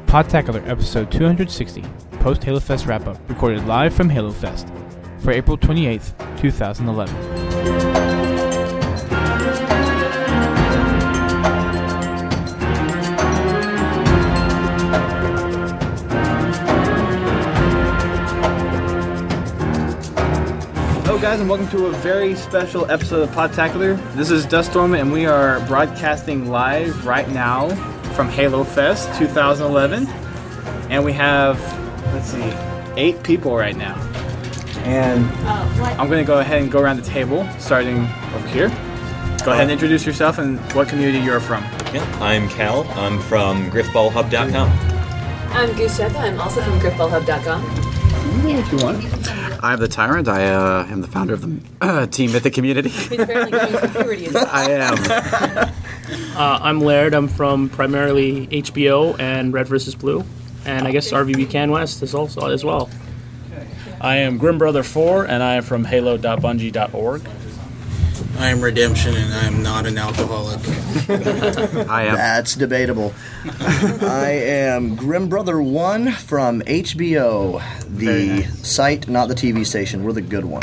Podtacular episode 260, post-Halo Fest wrap-up, recorded live from Halo Fest for April 28th, 2011. Hello guys, and welcome to a very special episode of Podtacular. This is Duststorm, and we are broadcasting live right now from Halo Fest 2011. And we have, 8 people right now. And I'm going to go ahead and go around the table, starting over here. Go ahead and introduce yourself and what community you're from. Yeah, I'm Cal. I'm from griffballhub.com. I'm Goose Shepard. I'm also from griffballhub.com. If you want. I'm the Tyrant. I am the founder of the Team Mythic community. He's apparently going through puberty as well. I am. I'm Laird. I'm from primarily HBO and Red vs. Blue, and I guess RVB Can West is also as well. I am Grimbrother4, and I am from Halo.bungie.org. I am Redemption, and I am not an alcoholic. I am. That's debatable. I am Grimbrother1 from HBO, the site, not the TV station. We're the good one.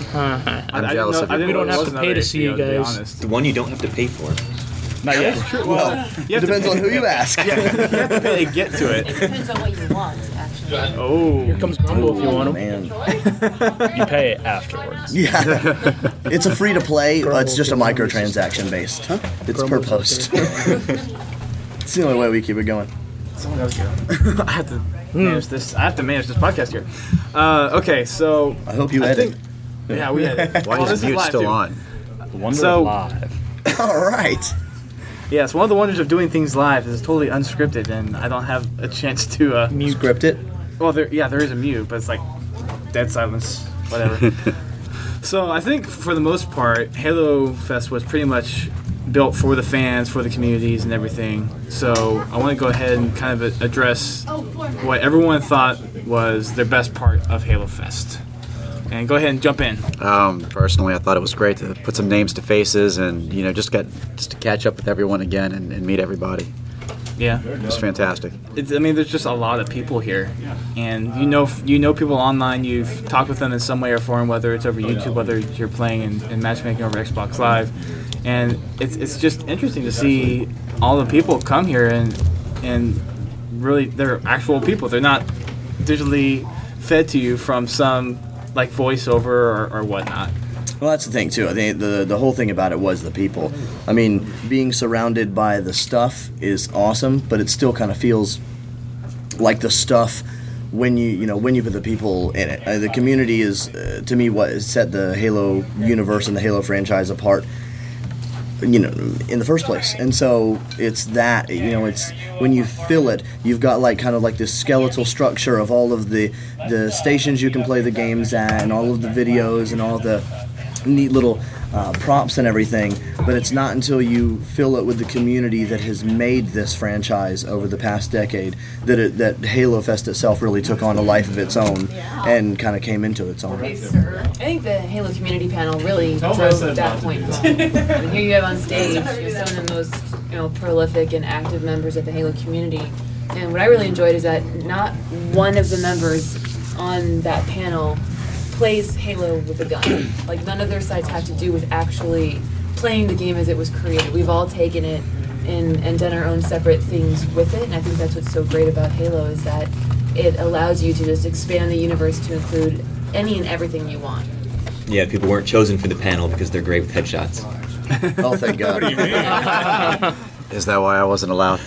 I'm jealous of you. We don't have to pay to see you guys. The one you don't have to pay for. Not yet. Well, it depends on who you ask. Yeah, you have to pay to get to It it. depends on what you want, actually. Oh. Here comes Grumble if you want him. Man. You pay afterwards. Yeah. It's a free-to-play, but it's just a microtransaction based. It's per post. It's the only way we keep it going. Someone else here. I have to manage this. I have to manage this podcast here. Okay, so I hope you edit. Yeah, we edit. Why is mute still on? The wonder So- of live. All right. Yes, one of the wonders of doing things live is it's totally unscripted, and I don't have a chance to Script it. Well, there is a mute, but it's like dead silence, whatever. So I think for the most part, Halo Fest was pretty much built for the fans, for the communities, and everything. So I want to go ahead and kind of address what everyone thought was their best part of Halo Fest. And go ahead and jump in. Personally, I thought it was great to put some names to faces and just to catch up with everyone again and meet everybody. Yeah. It was fantastic. There's just a lot of people here, and you know people online. You've talked with them in some way or form, whether it's over YouTube, whether you're playing in matchmaking over Xbox Live, and it's just interesting to see all the people come here and really they're actual people. They're not digitally fed to you from some like voiceover or whatnot. Well, that's the thing, too. I think the whole thing about it was the people. I mean, being surrounded by the stuff is awesome, but it still kind of feels like the stuff when you put the people in it. The community is, to me, what has set the Halo universe and the Halo franchise apart, in the first place. And so it's that, it's when you fill it, you've got kind of this skeletal structure of all of the stations you can play the games at and all of the videos and all the neat little props and everything, but it's not until you fill it with the community that has made this franchise over the past decade that Halo Fest itself really took on a life of its own and kind of came into its own. I think the Halo community panel really drove that point home. And here you have on stage some of the most prolific and active members of the Halo community. And what I really enjoyed is that not one of the members on that panel plays Halo with a gun. None of their sites have to do with actually playing the game as it was created. We've all taken it and done our own separate things with it, and I think that's what's so great about Halo is that it allows you to just expand the universe to include any and everything you want. Yeah, people weren't chosen for the panel because they're great with headshots. Oh, thank God. What do you mean? Is that why I wasn't allowed?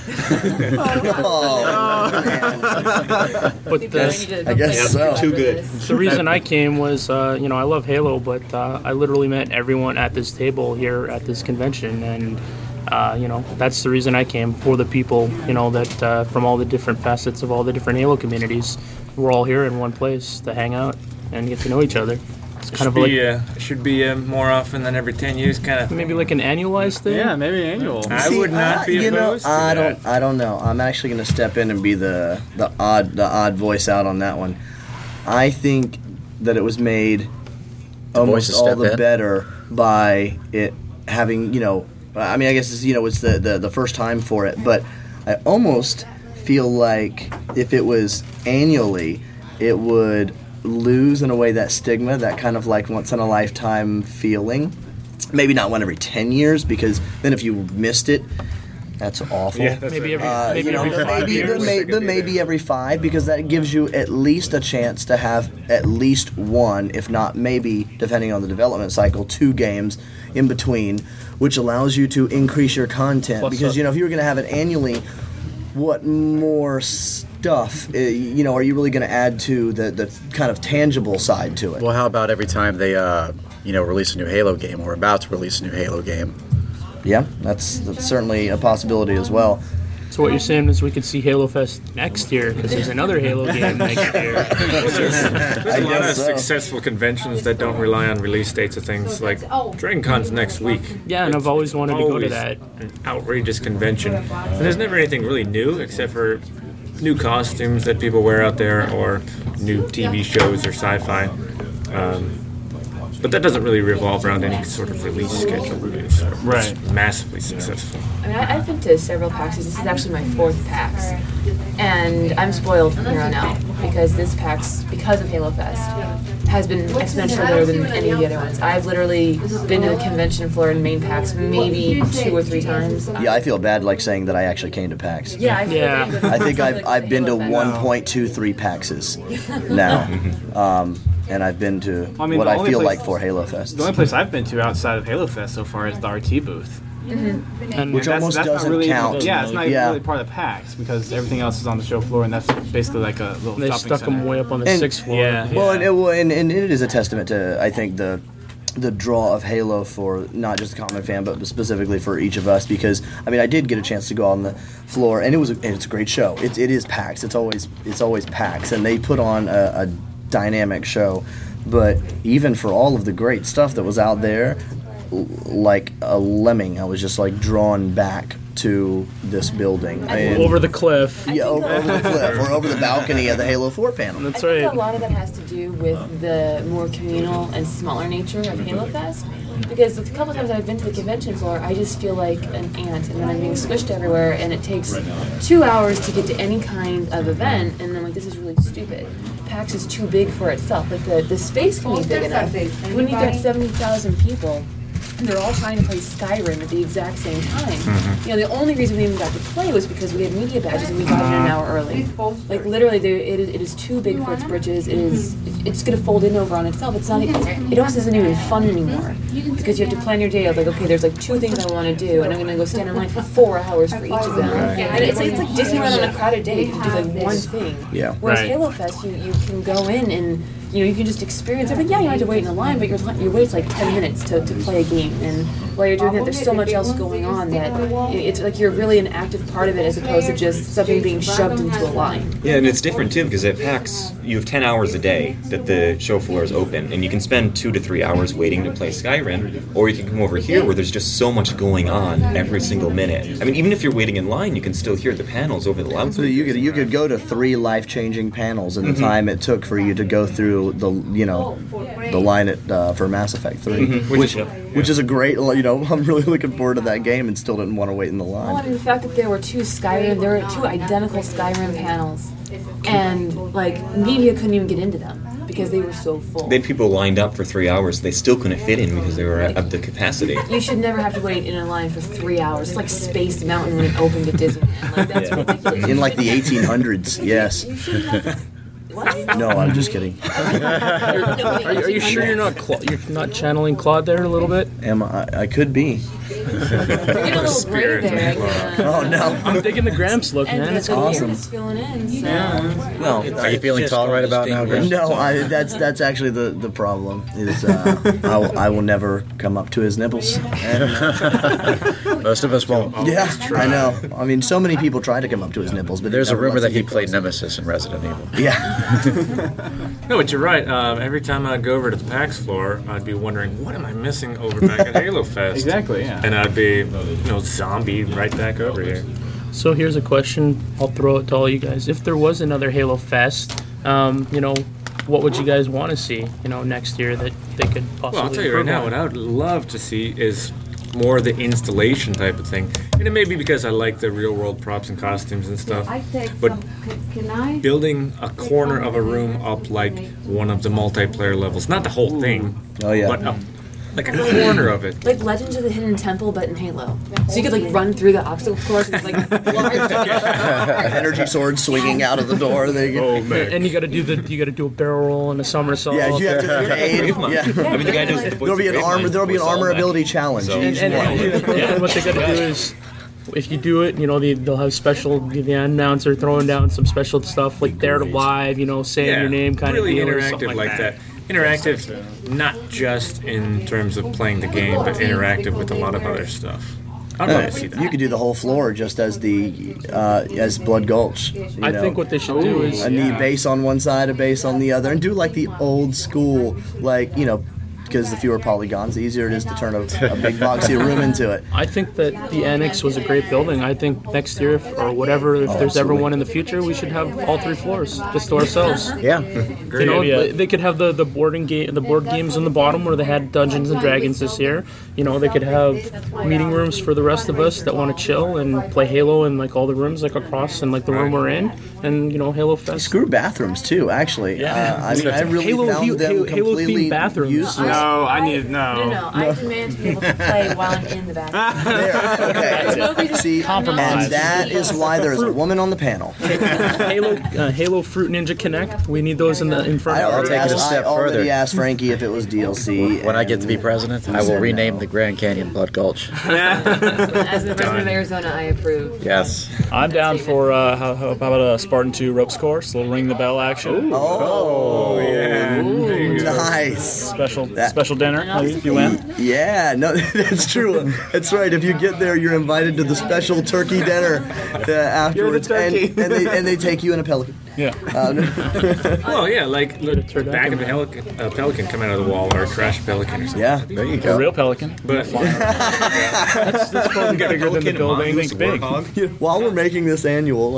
But I guess so. Too good. the reason I came was, I love Halo, but I literally met everyone at this table here at this convention, and that's the reason I came, for the people, that from all the different facets of all the different Halo communities. We're all here in one place to hang out and get to know each other. It's kind of should be more often than every 10 years, kind of. maybe like an annualized thing. Yeah, maybe annual. I would not be opposed to that. I don't know. I'm actually going to step in and be the odd voice out on that one. I think that it was made almost all the better by it having, I guess it's, it's the first time for it, but I almost feel like if it was annually, it would lose in a way that stigma, that kind of like once in a lifetime feeling. Maybe not one every 10 years, because then if you missed it, that's awful. Yeah, that's Maybe right. every 5 years. But maybe every 5, because that gives you at least a chance to have at least one, if not maybe, depending on the development cycle, 2 games in between, which allows you to increase your content. Plus because, if you were going to have it annually, what more stuff, are you really going to add to the kind of tangible side to it? Well, how about every time they, release a new Halo game or about to release a new Halo game? Yeah, that's certainly a possibility as well. So what you're saying is we could see Halo Fest next year because there's another Halo game next year. There's a lot of successful conventions that don't rely on release dates of things. Like Dragon Con's next week. Yeah, and I've always wanted to go to that. An outrageous convention. And there's never anything really new except for new costumes that people wear out there or new TV shows or sci-fi. But that doesn't really revolve around any sort of release schedule. Really, so Right. It's massively successful. I mean, I've been to several PAXs. This is actually my 4th PAX. And I'm spoiled from here on out because this PAX, because of Halo Fest, has been exponentially better than any of the other ones. I've literally been to the convention floor in main PAX maybe 2 or 3 times. Yeah, I feel bad like saying that I actually came to PAX. Yeah, I feel Yeah. really good. I think Like I've been to Halo Fest. 1.23 PAXs now, and I've been to I mean, what the I only feel place- like for Halo Fest, The only place I've been to outside of Halo Fest so far is the RT booth. And which almost not doesn't really, count. Yeah, it's not even Yeah. really part of the PAX because everything else is on the show floor, and that's basically like a little they shopping stuck center. them way up on the And- 6th floor. Yeah. Well, and it is a testament to, I think, the draw of Halo for not just the common fan, but specifically for each of us. Because I mean, I did get a chance to go on the floor, and it's a great show. It is PAX. It's always PAX, and they put on a dynamic show. But even for all of the great stuff that was out there, like a lemming, I was just like drawn back to this building. Over the cliff. Yeah, over the cliff or over the balcony of the Halo 4 panel. That's I think right. a lot of that has to do with the more communal and smaller nature of Halo Fest. Because a couple times I've been to the convention floor, I just feel like an ant, and then I'm being squished everywhere, and it takes 2 hours to get to any kind of event, and I'm like, this is really stupid. PAX is too big for itself. Like the space can be big enough. When you got 70,000 people, and they're all trying to play Skyrim at the exact same time. The only reason we even got to play was because we had media badges and we got in an hour early. Like literally, it is too big for its britches. It's going to fold in over on itself. It's not. It almost isn't even fun anymore because you have to plan your day of like, okay, there's like 2 things I want to do, and I'm going to go stand in line for 4 hours for each of them. And it's like Disneyland on a crowded day. You can do like one thing. Yeah. Whereas Right. Halo Fest, you can go in and you can just experience it. But yeah, you have to wait in a line, but your wait's like 10 minutes to play a game. And while you're doing that, there's so much else going on that it's like you're really an active part of it as opposed to just something being shoved into a line. Yeah, and it's different too because at PAX you have 10 hours a day that the show floor is open, and you can spend 2 to 3 hours waiting to play Skyrim, or you can come over here where there's just so much going on every single minute. I mean, even if you're waiting in line, you can still hear the panels over the So loudspeakers. you could go to 3 life-changing panels in the time it took for you to go through the line for Mass Effect 3, which is a great. I'm really looking forward to that game and still didn't want to wait in the Well, I line. mean, the fact that there were 2 identical Skyrim panels, and like media couldn't even get into them because they were so full. They had people lined up for 3 hours. They still couldn't fit in because they were at the capacity. You should never have to wait in a line for 3 hours. It's like Space Mountain when it opened at Disneyland. Like that's ridiculous. In like the 1800s, yes. You shouldn't have to. What? No, I'm just kidding. Are you sure you're not channeling Claude there a little bit? I could be. You're getting a little gray there. Oh no. I'm digging the Gramps look, And man. It's the awesome. beard is filling in. So. Well, Are you feeling tall right about now, Greg? no, that's actually the problem. Is I will never come up to his nipples. Most of us won't. Yeah, I know. I mean, so many people try to come up to his nipples, but There's a never rumor lets that it he get played close. Nemesis in Resident Evil. Yeah. No, but you're right. Every time I'd go over to the PAX floor, I'd be wondering, what am I missing over back at Halo Fest? Exactly, yeah. And I'd be, zombie right back over here. So here's a question I'll throw it to all you guys. If there was another Halo Fest, what would you guys want to see, next year that they could possibly Well, I'll tell you right improve now, on? what I would love to see is more the installation type of thing. And it may be because I like the real world props and costumes and stuff. But building a corner of a room up like one of the multiplayer levels, not the whole thing, but like a corner of it. Like Legends of the Hidden Temple, but in Halo. So you could like run through the obstacle course with like large energy sword swinging out of the door. There you go. Oh man! And you got to do a barrel roll and a somersault. Yeah, you have to aid. Yeah. I mean, the guy knows the There'll be an armor ability challenge. And what they got to do is, if you do it, they'll have special. The announcer throwing down some special stuff like Dare to Live, saying your name, kind really of deal, interactive like that. Interactive, not just in terms of playing the game, but interactive with a lot of other stuff. I'd love to see that. You could do the whole floor just as as Blood Gulch. I think what they should do is a knee base on one side, a base on the other, and do like the old school, because the fewer polygons, the easier it is to turn a big boxy room into it. I think that the Annex was a great building. I think next year or whatever, if there's ever one in the future, we should have all 3 floors just to ourselves. Yeah, great idea. They could have the board games on the bottom where they had Dungeons and Dragons this year. They could have meeting rooms for the rest of us that want to chill and play Halo in like all the rooms like across and like the room we're in, and Halo Fest. Screw bathrooms too, actually. Yeah. I really found them completely bathrooms. useless. No, I need no. No, I demand to be able to play while I'm in the bathroom. Okay. See, compromise. And that is why there's a woman on the panel. Halo Fruit Ninja Connect. We need those in front of I'll take it a step I already further. asked Frankie if it was DLC. When I get to be president, I will rename the Grand Canyon Blood Gulch. As the president of Arizona, I approve. Yes. I'm down for how about a Spartan 2 ropes course, a little ring the bell action. Oh, yeah. Nice. Special dinner maybe, if you win. Yeah, no, that's true. That's right. If you get there, you're invited to the special turkey dinner afterwards, You're the turkey. and they take you in a Pelican. Yeah. Well, yeah, like the back of a pelican come out of the wall, or a crash pelican or something. Yeah, there you A go. real pelican. But That's probably bigger than the building. Think big. while we're making this annual,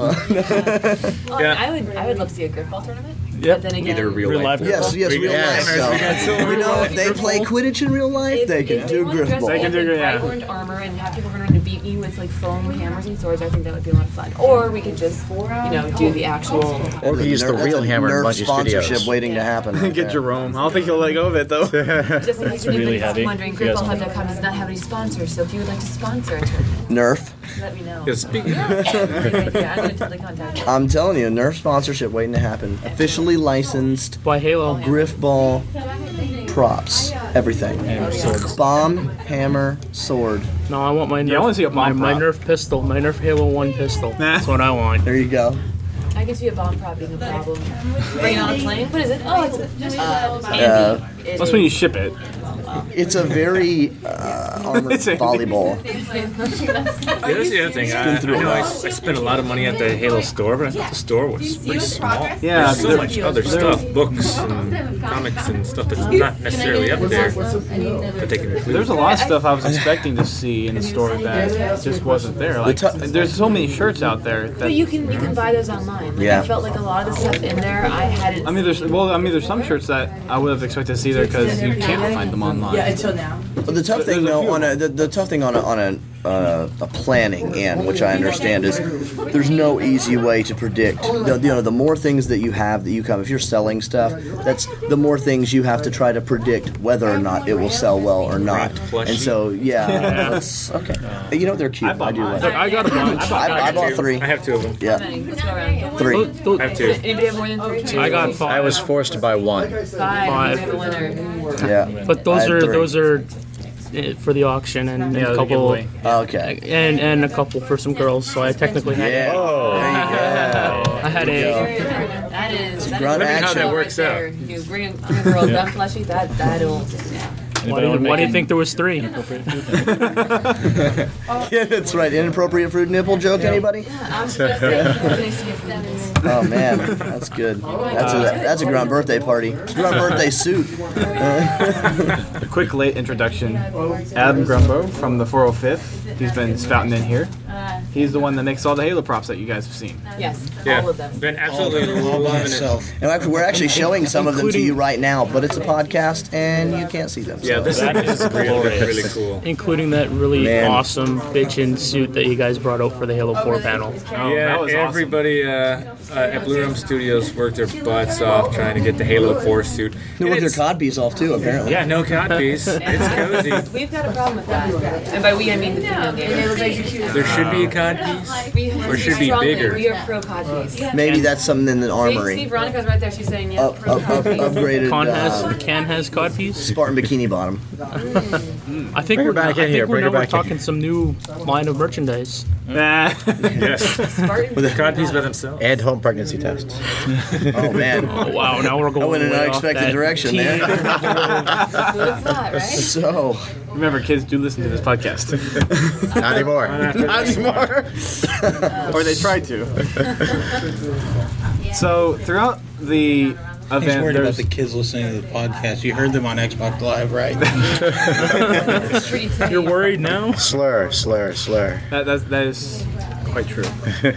I would love to see a Griffball tournament. Yep. But then again, Either real life. yes, real life. So, if they play Quidditch in real life, they can do Griffball. They can do it, yeah. Bright orange armor and have people run around and beat me with like foam hammers and swords. I think that would be a lot of fun. Or we could just, do the actual. Or we use the real hammer in Nerf Bungie sponsorship Studios. waiting to happen. Get Jerome. I don't think he'll let go of it though. Just in case really anybody's heavy. wondering, You guys GriffBallHub.com does not have any sponsors. So if you would like to sponsor a tournament, Nerf. let me know. yeah, speaking Yeah, I'm going to totally contact you. I'm telling you, Nerf sponsorship waiting to happen. Officially licensed. By Halo. Griffball, props, everything. Bomb, hammer, sword. No, I want my Nerf. Yeah, I wanna see a bomb my prop. Nerf pistol, my Nerf Halo 1 pistol. That's what I want. There you go. I can see a bomb prop being a problem. Bring it on a plane? What is it? Oh, it's Andy. That's when you ship it. It's a very armored volleyball. Yeah, that's the other thing. I know I spent a lot of money at the Halo store, but I thought the store was pretty small. Yeah, There's so much other stuff, books and comics and stuff that's not necessarily up there that they can include. There's a lot of stuff I was expecting to see in the store that just wasn't there. Like, there's so many shirts out there that. But you can buy those online. Like, Yeah. I felt like a lot of the stuff in there I hadn't. I mean, there's some shirts that I would have expected to see there because you can't find them online. Until now. The tough thing, though, the tough thing on a planning end, which I understand, is there's no easy way to predict. The more things that you have that you come, if you're selling stuff, that's the more things you have to try to predict whether or not it will sell well or not. And so, that's okay. They're cute. I do like. I got a bunch. I bought 3. I have 2 of them. Yeah, Let's go around. 3. I have 2. Anybody have more than 3? I got 5. I was forced to buy 1. 5. We have a winner. Yeah, But I had 3. those are for the auction and a couple Okay. and a couple for some girls. So I technically had. Yeah. There you go. I had a. That is grunt action. How that works out. there. You bring a girl gun plushie, that'll. Yeah. Why do you think there was 3? Yeah, that's right. Inappropriate fruit nipple joke, anybody? I'm supposed to see if this. Oh man, that's good. That's a Grunt birthday party. Grunt birthday suit. A quick late introduction. Adam Grumbo from the 405th. He's been spouting in here. He's the one that makes all the Halo props that you guys have seen. Yes, Yeah. all of them. Been absolutely all by loving it. myself. And we're actually showing some of them to you right now, but it's a podcast and you can't see them. Yeah, so. this is really cool. Including that really Man. awesome bitchin' suit that you guys brought out for the Halo 4 panel. Oh, Yeah, that was awesome. everybody at Blue Room Studios worked their butts off trying to get the Halo 4 suit. They worked their It's- codpiece off too, apparently. Yeah, no codpiece. It's cozy. We've got a problem with that. And by we, I mean the female gamers. There should be a codpiece. We Or should be strongly, bigger. We are pro codpiece. Maybe that's something in the See, armory. Veronica's right there. She's saying, yeah, pro codpiece. Upgraded Can has codpiece. Spartan Bikini Bottom. I think Bring her we're back in here, we're bring her now back in talking some new line of merchandise. Yes. Spartan. With a codpiece by themselves. And home pregnancy tests. Oh man. Oh wow! Now we're going. I went in an way off unexpected that direction teen- there. Who would thought, right? So, Remember, kids do listen to this podcast. Not anymore. not anymore. Or they try to. So, throughout the He's event, worried about there's... the kids listening to the podcast. You heard them on Xbox Live, right? You're worried now? Slur. That is quite true.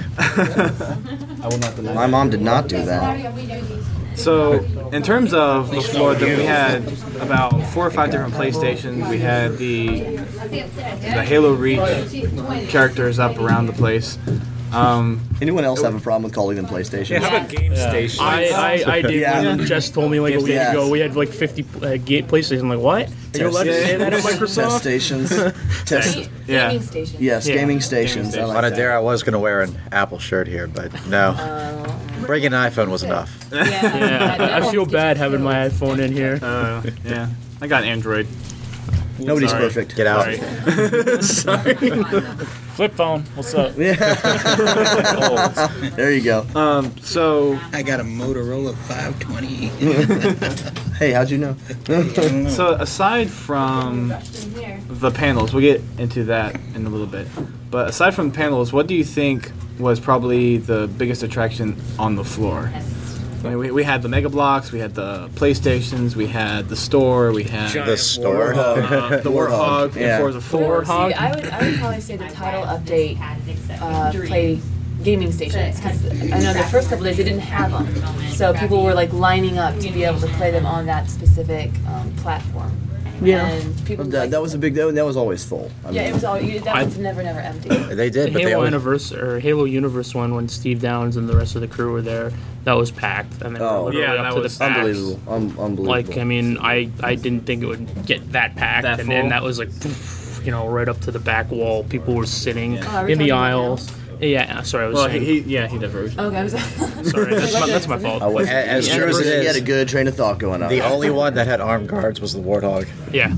I will not deny My mom did not do that. So, in terms of the floor, then we had about 4 or 5 different PlayStations. We had the Halo Reach characters up around the place. Anyone else have a problem with calling them PlayStation? Yeah, how about Game Station? I did. Yeah. When Jess told me like a week Yes. ago, we had like 50 PlayStation. I'm like, what? Are you allowed to say that at Test Microsoft? stations. Test. Yeah. Gaming station. Yes, Yeah. gaming stations. I On like a that. dare, I was going to wear an Apple shirt here, but no. Bringing an iPhone was enough. Yeah, I feel bad having my iPhone in here. Yeah. I got Android. Nobody's Sorry. perfect. Get out. Sorry. Flip phone. What's up? Yeah. There you go. So, I got a Motorola 520. Hey, how'd you know? so aside from the panels, we'll get into that in a little bit. But aside from the panels, what do you think was probably the biggest attraction on the floor? I mean, we had the Mega Bloks, we had the PlayStations, we had the store, we had Giant The store. the Warthog, Yeah. and Forza 4. See, I would probably say the title update play gaming stations, because I know the first couple days they didn't have them, so people were like lining up to be able to play them on that specific platform. Yeah. And people That was a big. That was always full. I yeah, mean, it was all that was never empty. They did, The but they Halo always... Anniversary or Halo Universe one when Steve Downs and the rest of the crew were there, that was packed, and then Oh. literally Yeah, up that to was the backs. unbelievable. Unbelievable. Like, I mean, I didn't think it would get that packed, That and full? then that was like, right up to the back wall. People were sitting Oh, are we in the talking about aisles. Yeah, sorry, I was Well, saying. he diverged. Okay, I'm sorry. Sorry, that's my fault. As true as it You had a is, good train of thought going on. the only one that had armed guards was the Warthog. Yeah.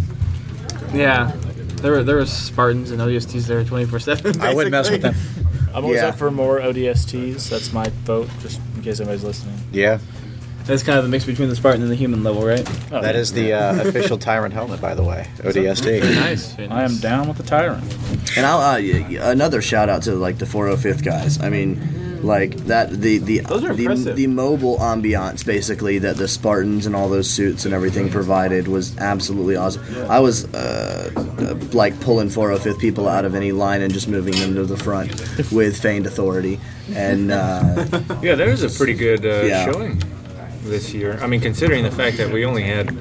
Yeah. There were Spartans and ODSTs there 24/7. I wouldn't mess with them. I'm always Yeah. up for more ODSTs. That's my vote, just in case anybody's listening. Yeah, That's kind of the mix between the Spartan and the human level, right? Oh, that is the official Tyrant helmet, by the way. ODST. Nice. I am down with the Tyrant. And I'll another shout out to like the 405th guys. I mean, like that Those are impressive. the mobile ambiance basically that the Spartans and all those suits and everything provided was absolutely awesome. I was like pulling 405th people out of any line and just moving them to the front with feigned authority. And Yeah, there was a pretty good Yeah. showing this year. I mean, considering the fact that we only had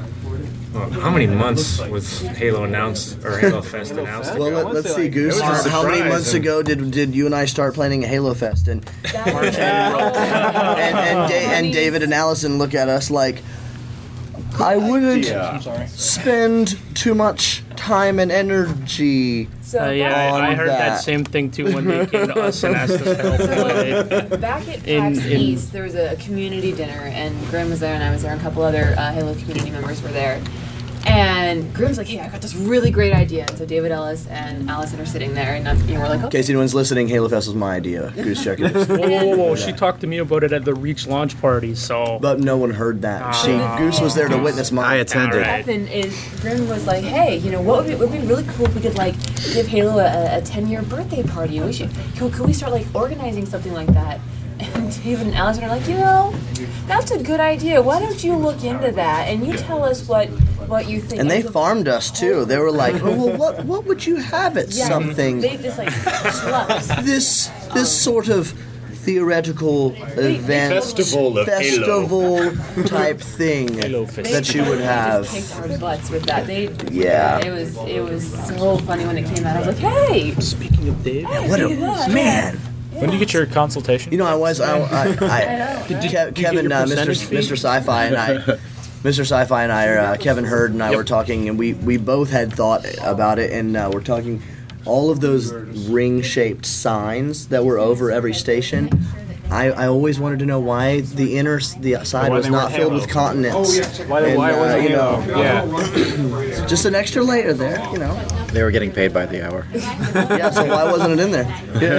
how many months was Halo announced or Halo Fest announced? well, ago? let's see, Goose. it was a How many surprise, months and- ago did you and I start planning a Halo Fest? And and David and Allison look at us like, I wouldn't spend too much time and energy. So Yeah, on I heard that that. same thing too when they came to us and asked us to help play. back at In- PAX in- East, there was a community dinner, and Grim was there, and I was there, and a couple other Halo community members were there. And Grim's like, "Hey, I got this really great idea." And so David Ellis and Allison are sitting there, and we're like, In "Okay." case anyone's listening, Halo Fest was my idea. Goose check it. Whoa, she talked to me about it at the Reach launch party, so... But no one heard that. Goose was there to witness I mine. attended. What happened is Grim was like, "Hey, what would be really cool if we could like give Halo a 10-year birthday party? We should could we start like organizing something like that?" And David and Allison are like, "That's a good idea. Why don't you look into that and you tell us what what you think. And they farmed us too. They were like, "Oh, well, what would you have at Yeah, something?" They just like slugs. This sort of theoretical event, Festival of Halo. type thing that you would have. Kicked our butts with that. Yeah. It was so funny when it came out. I was like, hey. Speaking of Dave, What a man! When do you get your consultation? You know, Kevin, Mr. Sci-Fi and I, Kevin Hurd and I were talking, and we both had thought about it, and we're talking. All of those ring-shaped signs that were over every station, I always wanted to know why the side was not filled with continents. Why wasn't you know, Yeah. just an extra layer there, you know. They were getting paid by the hour. Yeah, so why wasn't it in there?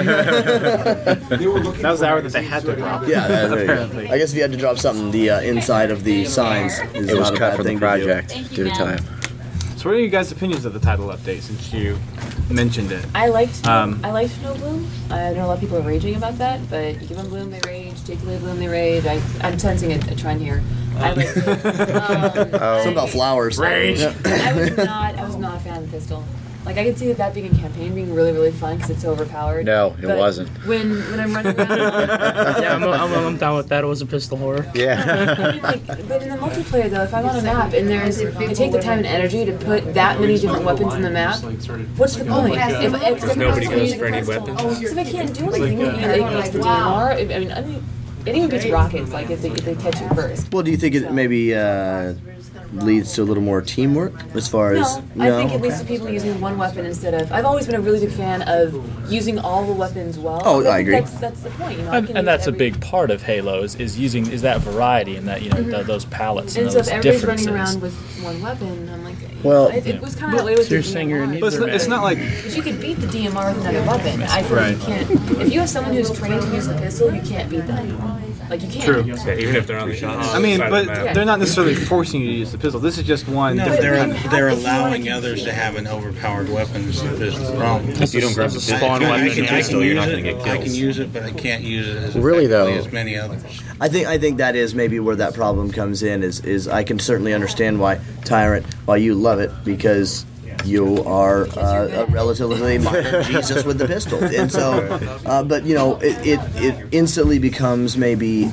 That was the hour that they had to drop. Yeah, there you go. apparently. I guess if you had to drop something, the inside of the signs is It was not a cut bad from the thing project due to time. So what are you guys' opinions of the title update since you mentioned it? I liked No Bloom. I know a lot of people are raging about that, but you give them Bloom, they rage. Take away Bloom, they rage. I'm sensing a trend here. I liked it. Something about flowers. Rage. I was not a fan of the pistol. Like, I could see that being in campaign being really, really fun because it's so overpowered. No, it But wasn't. When I'm running around, yeah, I'm down with that. It was a pistol horror. Yeah. but in the multiplayer though, if I'm on a map and they take the time and energy to put that many different weapons in the map, what's the point? If Nobody goes for any weapons. So if I can't do anything, it makes the DMR. I mean, it even beats rockets. Like if they catch you first. Well, do you think it maybe leads to a little more teamwork as far as? I think it leads to people using one weapon instead of. I've always been a really big fan of using all the weapons well. Oh, I agree. That's the point. You know, I can And that's a use big part of Halo is that variety and that those palettes and And so those if everybody's differences. running around with one weapon, I'm like, Well, it was kind of that way with So you're the saying you're DMR. But it's not like But you could beat the DMR with another weapon. I feel like you can't. If you have someone who's trained to use the pistol, you can't beat them. Like you can't. True. Yeah, even if they're on the I mean, side of but the map. they're not necessarily forcing you to use the pistol. This is just one. No, different they're allowing others to have an overpowered weapon. Is the problem? If you don't grab the That's a spawn pistol, weapon. you can pistol, you're not going to get I can kills. use it, but I can't use it as Really, though- effectively as many others. I think that is maybe where that problem comes in. Is I can certainly understand why Tyrant, why you love it because you are a relatively modern Jesus with the pistol, and so, but you know, it instantly becomes maybe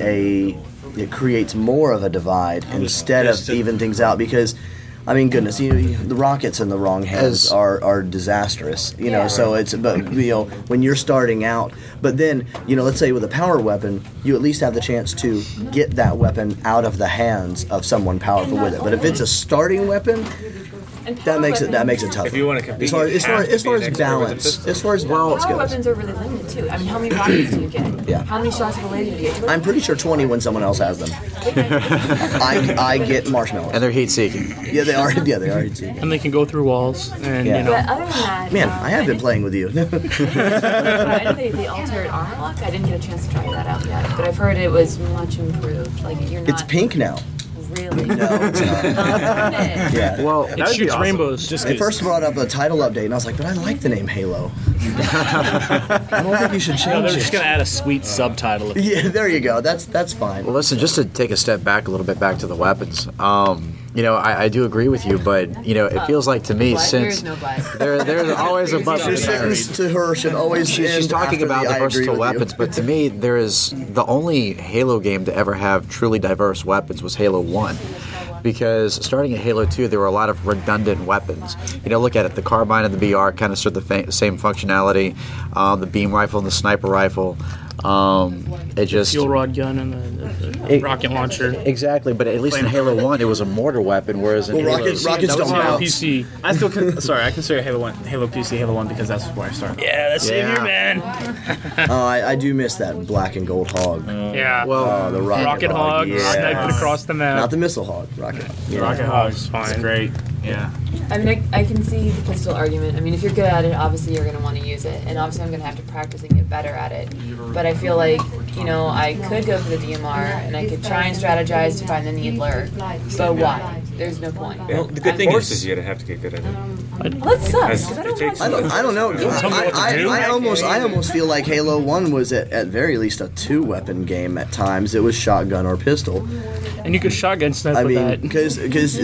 it creates more of a divide instead of even things out because. I mean, goodness, the rockets in the wrong hands are disastrous. You know, so it's when you're starting out. But then let's say with a power weapon, you at least have the chance to get that weapon out of the hands of someone powerful with it. But if it's a starting weapon, that makes it tough. If you want to compete, as far you as have to be an expert with a balance, pistol. as far as balance Power goes, weapons are really limited too. I mean, how many rockets do you get? Yeah. How many shots of a lady do you get? I'm pretty sure 20 when someone else has them. I get marshmallows. And they're heat seeking. Yeah, they are. Yeah, they are. And they can go through walls, and Yeah. But other than that, Man, I have been playing with you. I know they altered armor lock. I didn't get a chance to try that out yet, but I've heard it was much improved. Like you're not. It's pink now. Really? No, it's not. Yeah. Well, it shoots rainbows. They first brought up a title update, and I was like, but I like the name Halo. I don't think you should No, change they're just it. gonna add a sweet subtitle. Yeah, there you go. That's fine. Well, listen, just to take a step back a little bit back to the weapons. I do agree with you, but it feels like to me But since there's no but. there's always a but. Your sentence to her should always She's end talking after about the I agree versatile with you. weapons, but to me, there is the only Halo game to ever have truly diverse weapons was Halo 1. Because starting at Halo 2, there were a lot of redundant weapons. Look at it. The carbine and the BR kind of serve the same functionality. The beam rifle and the sniper rifle. It just Fuel rod gun and the rocket launcher. exactly. But at least in Halo 1, it was a mortar weapon, whereas in Well, Halo rockets don't Yeah, bounce. PC. I consider Halo PC Halo 1 because that's where I started. Yeah, that's Yeah. Savior, man. Oh, I do miss that black and gold hog. Yeah. well, The Rocket hog, yeah. sniping across the map. Not the missile hog. Rocket hog. Yeah. Rocket Hog's fine. It's great. Yeah. I mean, I can see the pistol argument. I mean, if you're good at it, obviously you're going to want to use it, and obviously I'm going to have to practice and get better at it. But I feel like, I could go for the DMR, and I could try and strategize to find the needler, but why? there's no point. Well, the good thing Horses, is, you'd have to get good at it. Well, that sucks. As- 'cause I it don't takes- watch I don't know. Tell me what to do. I almost feel like Halo 1 was at very least a 2-weapon game at times. It was shotgun or pistol. And you could shotgun snipe I with mean, that. because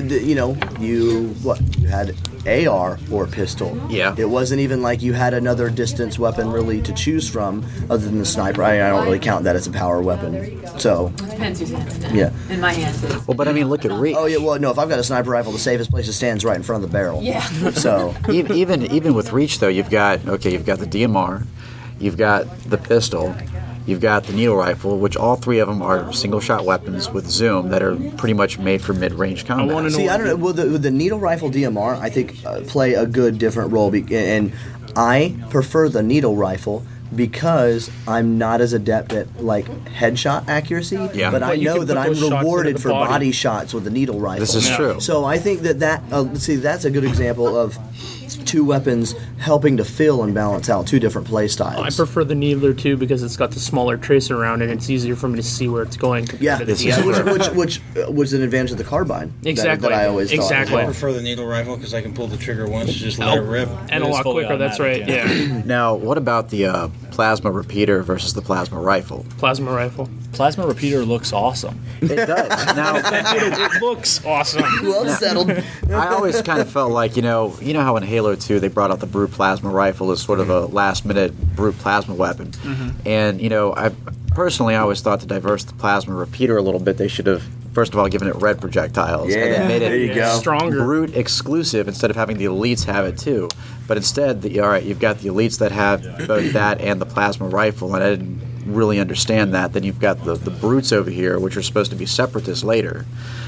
you had AR or pistol. Yeah. It wasn't even like you had another distance weapon really to choose from other than the sniper. I don't really count that as a power weapon. So, Depends whose hands it's in. Yeah. In my hands, it's. Well, but I mean, look at Reach. oh yeah, well no, if I've got a sniper rifle, the safest place it stands right in front of the barrel. Yeah. So, Even with Reach though, you've got the DMR, you've got the pistol, you've got the needle rifle, which all three of them are single shot weapons with zoom that are pretty much made for mid range combat. wanna know- see, I don't know. Well, the needle rifle DMR, I think, play a good different role, and I prefer the needle rifle because I'm not as adept at like headshot accuracy. Yeah. But I But you know can that put I'm those shots into rewarded the for body. body shots with the needle rifle. This is true. So I think that that's a good example of two weapons helping to fill and balance out two different play styles. I prefer the Needler too because it's got the smaller tracer around it and it's easier for me to see where it's going compared Yeah, to the this is DMR. which was an advantage of the carbine. Exactly. That I always thought. Exactly. I prefer the needle rifle because I can pull the trigger once, just let it rip. And a It is lot fully quicker, that's right, automatic, yeah. Now, what about the plasma repeater versus the plasma rifle? Plasma rifle. Plasma repeater looks awesome. It does. Now, It looks awesome. Well settled. I always kind of felt like, you know how in Halo 2 they brought out the Brute Plasma rifle as sort of a last-minute Brute Plasma weapon. And, I personally always thought to diverse the Plasma repeater a little bit, they should have, first of all, given it red projectiles. And then made there you it go. Stronger. Brute exclusive instead of having the elites have it too. But instead, you've got the elites that have both that and the Plasma rifle, and I didn't really understand that. Then you've got the Brutes over here, which are supposed to be separatists later.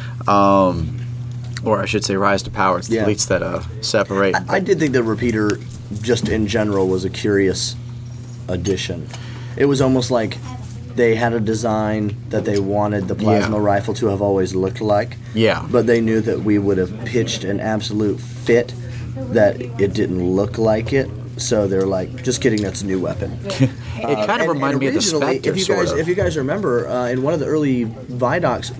Or I should say rise to power. It's the Yeah. elites that separate. I did think the repeater, just in general, was a curious addition. It was almost like they had a design that they wanted the plasma Yeah. rifle to have always looked like. Yeah. But they knew that we would have pitched an absolute fit that it didn't look like it. So they're like, just kidding, that's a new weapon. It kind of reminded me of the originally, Spectre, if you guys remember, in one of the early Vidocs,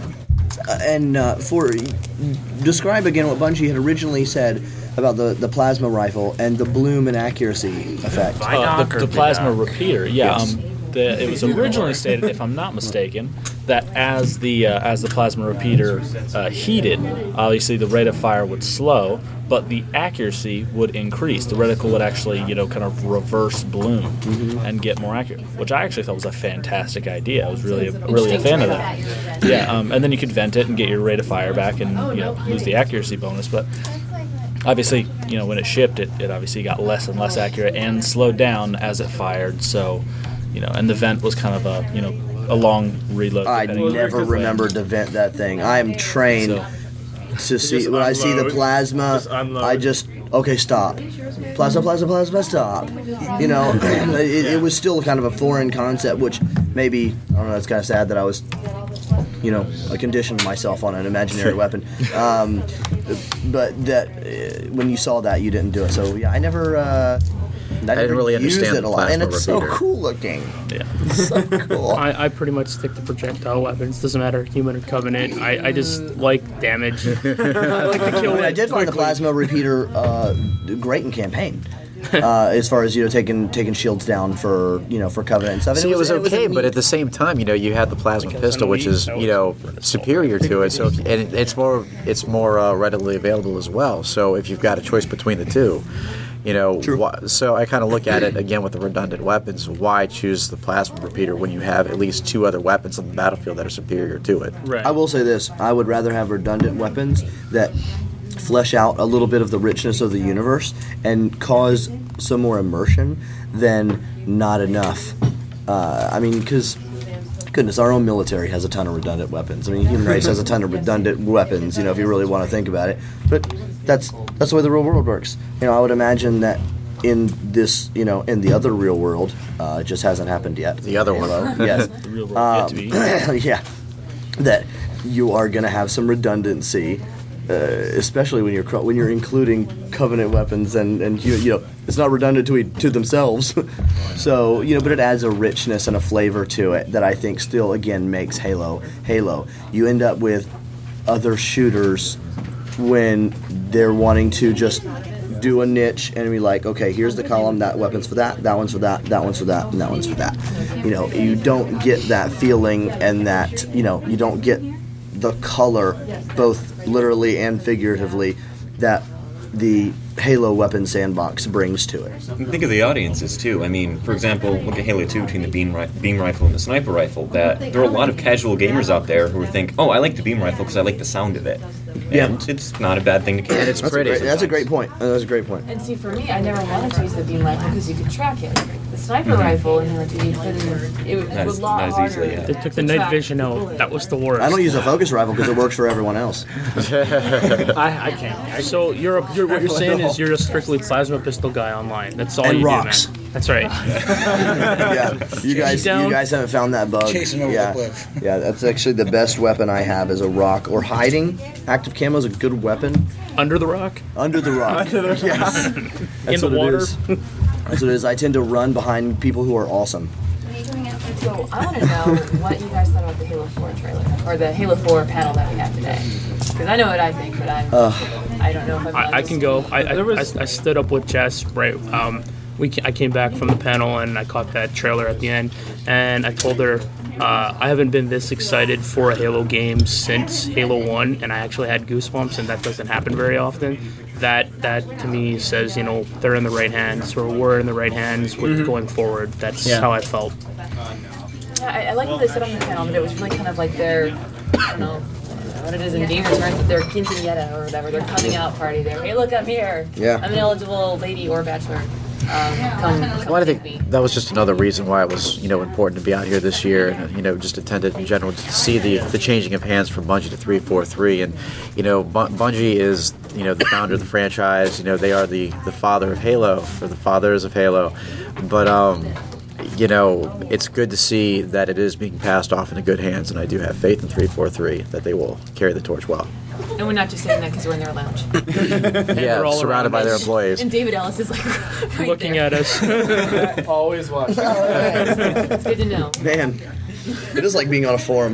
describe again what Bungie had originally said about the plasma rifle and the bloom and accuracy effect. The plasma repeater, yeah. Yes. It was originally stated, if I'm not mistaken, that as the plasma repeater heated, obviously the rate of fire would slow, but the accuracy would increase. The reticle would actually, kind of reverse bloom and get more accurate, which I actually thought was a fantastic idea. I was really a fan of that. Yeah, and then you could vent it and get your rate of fire back and lose the accuracy bonus, but. Obviously, when it shipped, it obviously got less and less accurate and slowed down as it fired. So, and the vent was kind of a long reload. I depending- never remembered to vent that thing. I am trained to see when I see the plasma. I just stop. Plasma, stop. It was still kind of a foreign concept, which maybe I don't know. It's kind of sad that I was. I conditioned myself on an imaginary weapon. But that when you saw that, you didn't do it. So yeah, I never. I didn't really used understand it a the lot, and plasma it's so repeater. cool looking. Yeah. So cool. I pretty much stick to projectile weapons. Doesn't matter, human or Covenant. I just like damage. I like to kill it I did find the quickly. plasma repeater great in campaign. As far as taking shields down for for Covenant and stuff. And See, it was okay, a but at neat- the same time, you had the plasma pistol, which is superior to it. So, and it's more readily available as well. So, if you've got a choice between the two, so I kind of look at it again with the redundant weapons. Why choose the plasma repeater when you have at least two other weapons on the battlefield that are superior to it? Right. I will say this: I would rather have redundant weapons that flesh out a little bit of the richness of the universe and cause some more immersion than not enough. Because goodness, our own military has a ton of redundant weapons. I mean, human race has a ton of redundant weapons. If you really want to think about it, but that's the way the real world works. I would imagine that in this, in the other real world, it just hasn't happened yet. The other one. Yes. The real world yet to be. Yeah, that you are going to have some redundancy, especially when you're including Covenant weapons and it's not redundant to themselves. So but it adds a richness and a flavor to it that I think still again makes Halo. You end up with other shooters when they're wanting to just do a niche and be like, okay, here's the column, that weapon's for that one's for that one's for that, and that one's for that. You know, you don't get that feeling, and that, you know, you don't get the color, both literally and figuratively, that the Halo weapon sandbox brings to it. Think of the audiences too. I mean, for example, look at Halo 2 between the beam rifle and the sniper rifle. That there are a lot of casual gamers out there who think, "Oh, I like the beam rifle because I like the sound of it." Yeah. And it's not a bad thing to carry. And it's pretty. That's a great point. That's a great point. And see, for me, I never wanted to use the beam rifle because you could track it. The sniper rifle in Halo 2, it was a lot not as harder. easily, yeah. They took the night vision out. That was the worst. I don't use a focus rifle because it works for everyone else. I can't. So what you're saying is you're a strictly plasma pistol guy online. That's all And you rocks. do, man. That's right. Yeah, you guys haven't found that bug. Chasing over the cliff. Yeah, that's actually the best weapon I have is a rock or hiding. Active camo is a good weapon. Under the rock? Under the rock. Yes. In the water? That's what it is. I tend to run behind people who are awesome. So I want to know what you guys thought about the Halo 4 trailer, or the Halo 4 panel that we have today. Because I know what I think, but I don't know if I can go. I stood up with Jess, right? I came back from the panel and I caught that trailer at the end, and I told her I haven't been this excited for a Halo game since Halo 1, and I actually had goosebumps, and that doesn't happen very often. That to me says, you know, they're in the right hands, or we're in the right hands with going forward. That's how I felt. Yeah, I like what they said on the panel, that it was really kind of like their, I don't know what it is in gamer terms, but their quinceañera or whatever, their coming out party. They're, hey, look, I'm here. Yeah. I'm an eligible lady or bachelor. Come Well, I take think me. that was just another reason why it was, you know, important to be out here this year, and, you know, just attended in general to see the changing of hands from Bungie to 343. And, you know, Bungie is, you know, the founder of the franchise. You know, they are the father of Halo, or the fathers of Halo. But you know, it's good to see that it is being passed off into good hands, and I do have faith in 343 that they will carry the torch well. And we're not just saying that because we're in their lounge. Yeah, all surrounded by their employees. And David Ellis is like right Looking there. at us. Always watch. It's good to know. Man, it is like being on a forum.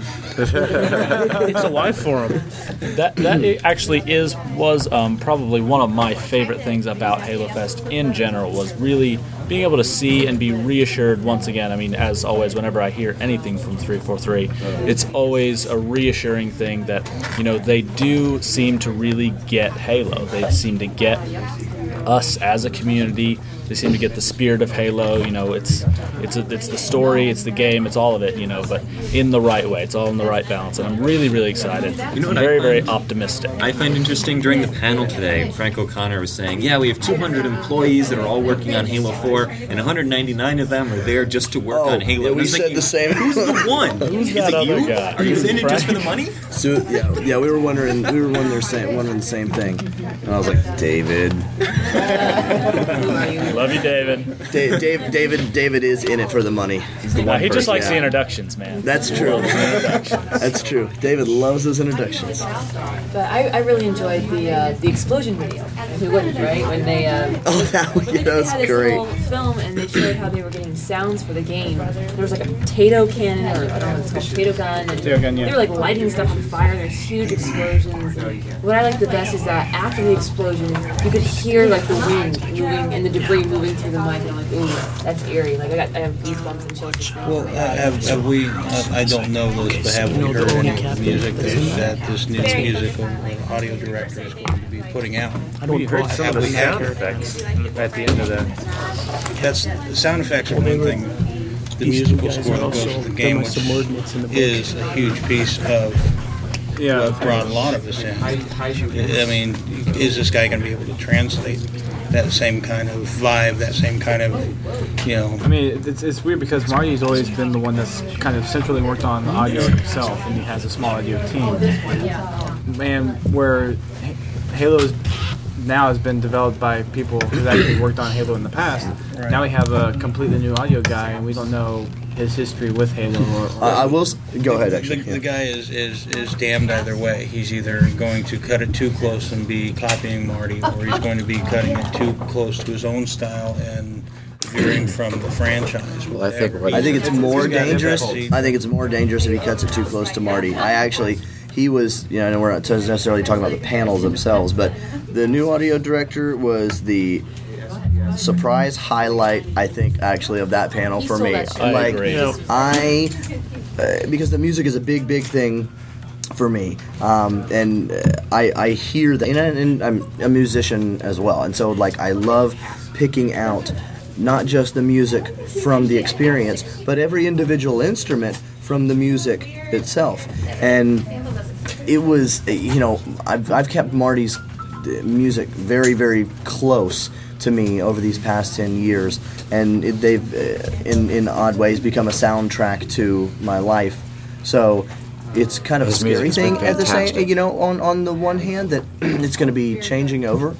It's a live forum. That actually was probably one of my favorite things about Halo Fest in general, was really being able to see and be reassured once again. I mean, as always, whenever I hear anything from 343, it's always a reassuring thing that, you know, they do seem to really get Halo. They seem to get us as a community. They seem to get the spirit of Halo. You know, it's the story, it's the game, it's all of it. You know, but in the right way. It's all in the right balance, and I'm really, really excited. You know what very, I very find- optimistic. I find interesting during the panel today, Frank O'Connor was saying, yeah, we have 200 employees that are all working on Halo 4, and 199 of them are there just to work on Halo. Yeah, And I we was said thinking, the same. Who's the one? Who's Is that it other you? guy? Are you in it just for the money? So yeah, we were wondering the same thing, and I was like, David. Love you, David. David is in it for the money. He's the one He just person. likes the Yeah. introductions, man. That's true. That's true. David loves his introductions. But I really enjoyed the explosion video. And who wouldn't, right? When they Oh, that was they had this great. little film and they showed how they were getting sounds for the game. There was like a potato cannon, or I don't know what it's called, potato gun. And Potato gun, yeah. They were like lighting stuff on fire. There's huge explosions. And what I like the best is that after the explosion, you could hear like the wind moving and the debris moving through the mic. And I'm like, ooh, that's eerie. Like I have goosebumps and chills. just now. Well, have we? I don't know this, but have we heard any of the music that this new musical audio director is going to be putting out? We heard some of the sound effects at the end of that. That's the sound effects are one thing. The musical score that goes with the game, which is a huge piece of what brought a lot of this in. I mean, is this guy going to be able to translate that same kind of vibe, that same kind of, you know? I mean, it's weird because Marty's always been the one that's kind of centrally worked on the audio himself, and he has a small audio team. And where Halo's now has been developed by people who've actually worked on Halo in the past. Right. Now we have a completely new audio guy, and we don't know his history with Halo. I will go ahead. Actually, The guy is damned either way. He's either going to cut it too close and be copying Marty, or he's going to be cutting it too close to his own style and veering from the franchise. Well, I think I think it's more dangerous. He's- I think it's more dangerous if he cuts it too close to Marty. he was, you know, and we're not necessarily talking about the panels themselves, but the new audio director was the surprise highlight, I think, actually, of that panel for me. I agree. Because the music is a big thing for me, and I hear that, and I'm a musician as well, and so like I love picking out not just the music from the experience, but every individual instrument from the music itself. And it was, you know, I've kept Marty's music very close to me over these past 10 years, and they've in odd ways become a soundtrack to my life. So it's kind of a scary thing at the same, you know, on the one hand, that it's going to be changing over,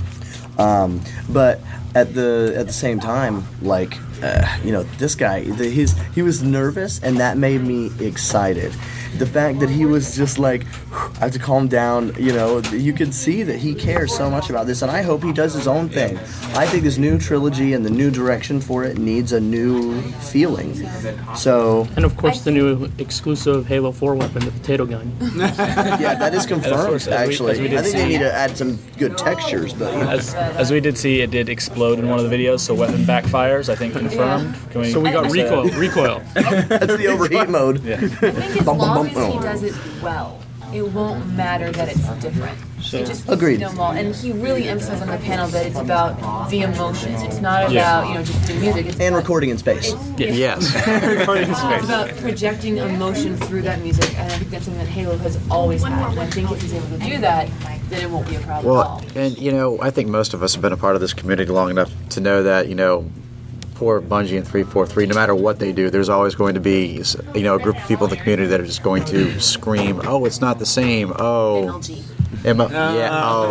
but at the same time, like, you know, this guy, he was nervous, and that made me excited. The fact that he was just like, I have to calm down, you know, you could see that he cares so much about this, and I hope he does his own thing. I think this new trilogy and the new direction for it needs a new feeling. So, and of course the new exclusive Halo 4 weapon, the potato gun. Yeah, that is confirmed, actually. I think they need to add some good textures, but you know. As we did see, it did explode in one of the videos, so weapon backfires, I think, confirmed. Yeah. So we got recoil. That's the overheat mode. I think as long as he does it well, it won't matter that it's different. So, it just agreed. And he really emphasized on the panel that it's about the emotions. It's not about, you know, just the music. It's and recording in space. Yes. Recording in space. It's about projecting emotion through that music, and I think that's something that Halo has always had. And I think if he's able to do that, then it won't be a problem at all. Well, and you know, I think most of us have been a part of this community long enough to know that, you know, for Bungie and 343, no matter what they do, there's always going to be, you know, a group of people in the community that are just going to scream, "Oh, it's not the same." Oh, yeah. Oh,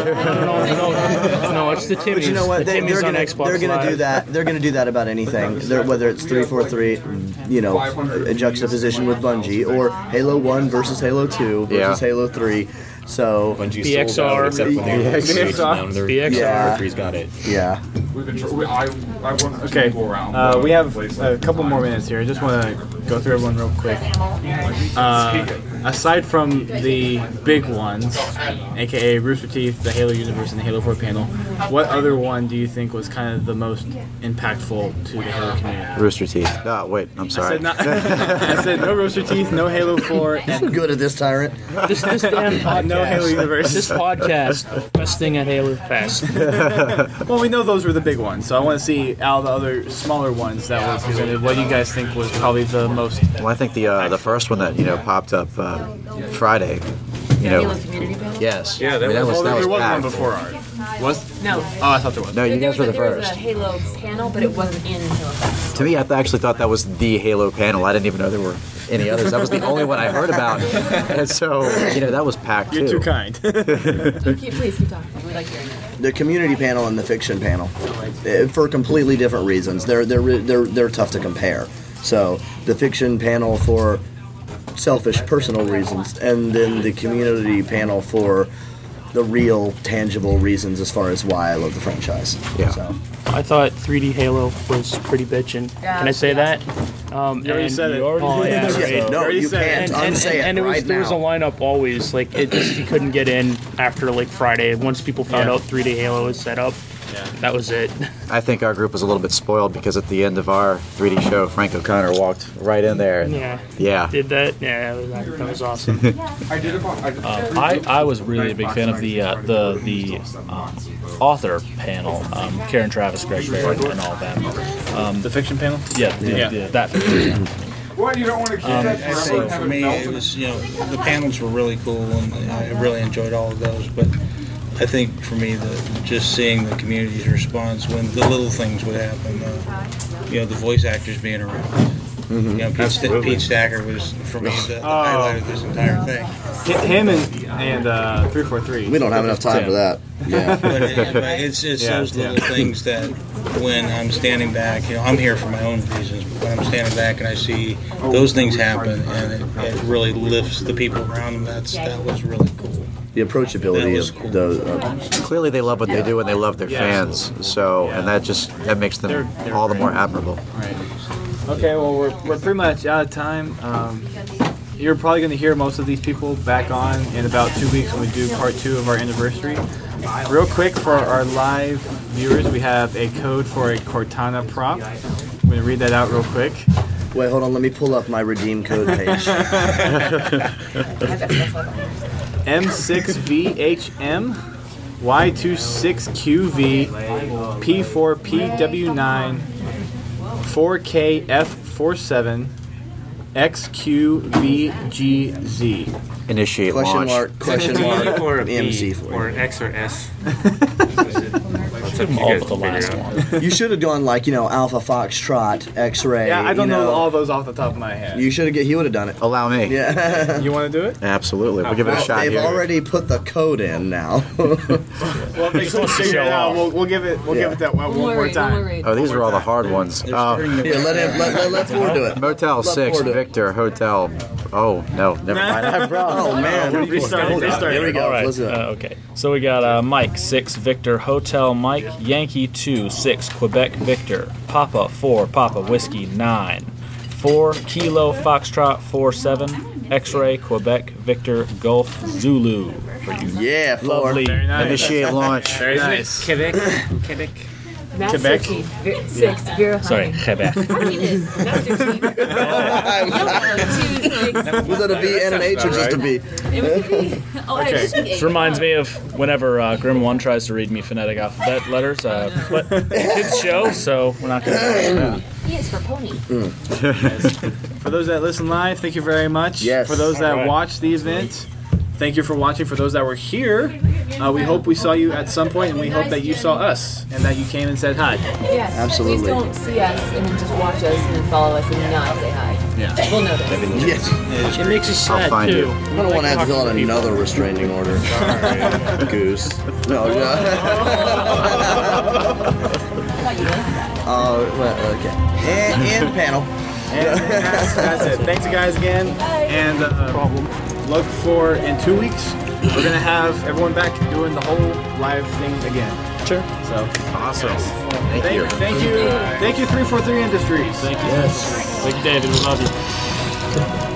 no, it's the Timmies. But you know what? They're going to do that. They're going to do that about anything. Whether it's 343, you know, a juxtaposition with Bungie, or Halo 1 versus Halo 2 versus Halo 3. So Bungie sold out, except when they were BXR. 3's got it. Yeah. Okay, we have a couple more minutes here. I just want to go through everyone real quick. Aside from the big ones, aka Rooster Teeth, the Halo Universe, and the Halo 4 panel, what other one do you think was kind of the most impactful to the Halo community? Rooster Teeth. No, wait, I'm sorry. I said no Rooster Teeth, no Halo 4. And good at this, Tyrant. This damn podcast. No Halo Universe. This podcast, best thing at Halo Fest. Well, we know those were the big ones, so I want to see out of the other smaller ones that were presented, what do you guys think was probably the most? Well, I think the first one that, you know, popped up Friday, you know. Halo Community Panel? Yes. Yeah, there was one before ours. Was? No. Oh, I thought there was. No, you guys were the There first. was a Halo panel, but it wasn't in Halo Fest. To me, I actually thought that was the Halo panel. I didn't even know there were any others. That was the only one I heard about. And so, you know, that was packed too. You're too kind. Please keep talking. We like hearing it. The community panel and the fiction panel, for completely different reasons. They're tough to compare. So the fiction panel for selfish personal reasons, and then the community panel for the real tangible reasons as far as why I love the franchise. Yeah. So. I thought 3D Halo was pretty bitchin'. Yeah, Can I say yeah. that? You already said it. Oh, yeah, right. No, you said can't it. unsay it And right there was a now. lineup always. Like, it just, you couldn't get in after, like, Friday. Once people found out 3D Halo was set up, that was it. I think our group was a little bit spoiled because at the end of our 3D show, Frank O'Connor walked right in there. And, Yeah. Did that? Yeah, that was awesome. I was really a big fan of the author panel, Karen Travis, Greg Barrett, and all that. The fiction panel? Yeah, that fiction panel. Well, you don't want to keep that I think for me, it was, you know, the panels were really cool, and I really enjoyed all of those. But I think for me, just seeing the community's response when the little things would happen, you know, the voice actors being around. You know, Pete Stacker was, for me, the highlight of this entire thing. Him and 343. We don't have enough time for that. Yeah. But it's those little things that when I'm standing back, you know, I'm here for my own reasons, but when I'm standing back and I see those things happen and it really lifts the people around them, that was really cool. The approachability of the clearly they love what they do and they love their fans. So, and that makes them all the more admirable. Right. Okay, well, we're pretty much out of time. you're probably going to hear most of these people back on in about 2 weeks when we do part 2 of our anniversary. Real quick, for our live viewers, we have a code for a Cortana prop. I'm going to read that out real quick. Wait, hold on. Let me pull up my redeem code page. M6VHM, Y26QV, P4PW9, 4KF47, XQVGZ. Initiate Question launch. mark, question mark, or a B, MC for or you. an X or S. Took them all but the last one. You should have done like, Alpha Foxtrot, X-Ray. Yeah, I don't know all those off the top of my head. You should have. He would have done it. Allow me. Yeah. You want to do it? Absolutely. We'll give it a shot They've here. already put the code in now. Well, if they just figure it out, we'll give it that one more time. Oh, these are all the hard ones. Here, let Ford do it. Motel Let 6, Ford do it. Victor, Hotel. Oh, no, never mind. I brought Oh man, Restart. Here we go. All right. Let's do it. Okay. So we got Mike 6 Victor Hotel Mike Yankee 2 6 Quebec Victor Papa 4 Papa Whiskey 9 4 Kilo Foxtrot 4 7 X-Ray Quebec Victor Gulf Zulu for you. Yeah, Ford. Lovely. Very nice. Initiate launch. Very nice. Quebec. Quebec. Master Quebec? Chief 6 Vera Sorry, Honey. Quebec. How do you this? Master Chief. Was that a V and an H or just a B? It was a B. Oh, I just This reminds me of whenever Grim 1 tries to read me phonetic alphabet letters, but it's kids show, so we're not going to. P is for pony. For those that listen live, thank you very much. Yes. For those that All right. watch the event, thank you for watching. For those that were here, we hope we saw you at some point, and we hope that you saw us and that you came and said hi. Yes. Absolutely. Please don't see us and then just watch us and then follow us and not say hi. Yeah. We'll notice. Yes. It makes us I'll sad find too. you. I don't want to have to fill out another restraining order. Goose. No. Well, okay. And panel. And that's it. Thanks, guys, again. And look for in 2 weeks, we're gonna have everyone back doing the whole live thing again. Sure. So Awesome. Thank you. thank you, 343 Industries. Thank you. Yes. Thank you, David. We love you.